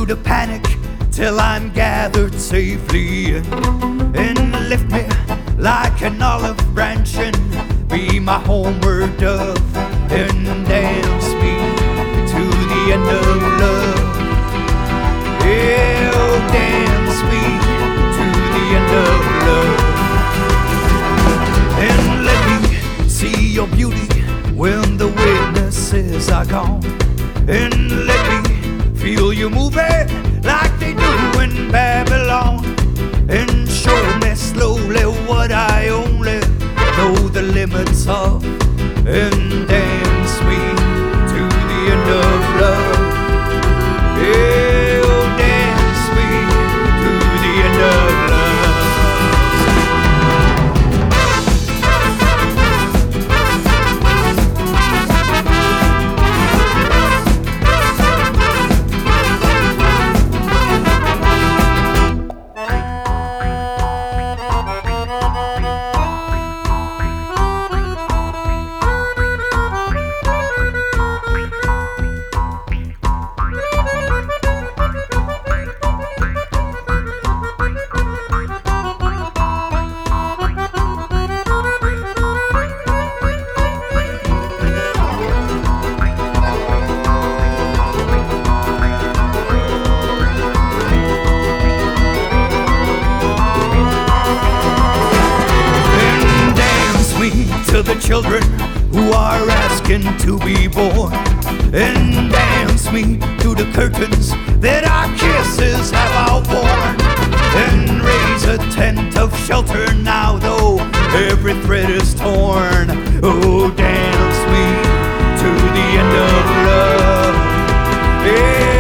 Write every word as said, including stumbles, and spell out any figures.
the panic till I'm gathered safely in, and lift me like an olive branch and be my homeward dove, and dance me to the end of love. Yeah, oh, dance me to the end of love, and let me see your beauty when the witnesses are gone, and let me feel you moving like they do in Babylon, and show me slowly what I only know the limits of, and dance me to the end of love. Yeah, oh, dance me to the end of love. To the children who are asking to be born, and dance me to the curtains that our kisses have outworn, and raise a tent of shelter now though every thread is torn. Oh, dance me to the end of love. Yeah.